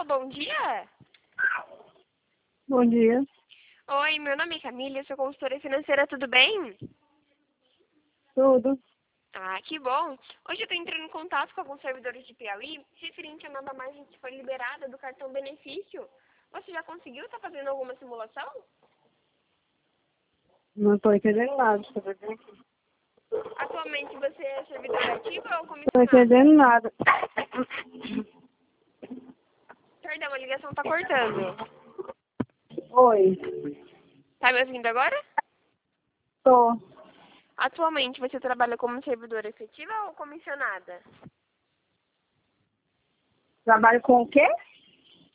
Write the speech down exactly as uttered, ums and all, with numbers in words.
bom dia. Bom dia. Oi, meu nome é Camila, eu sou consultora financeira, tudo bem? Tudo. Ah, que bom. Hoje eu estou entrando em contato com alguns servidores de Piauí, referente à nova margem que foi liberada do cartão benefício. Você já conseguiu estar fazendo alguma simulação? Não estou entendendo nada. Atualmente você é servidor ativo ou Não estou comissionado? entendendo nada. Perdão, a ligação está cortando. Oi. Tá me ouvindo agora? Tô. Atualmente você trabalha como servidora efetiva ou comissionada? Trabalho com o quê?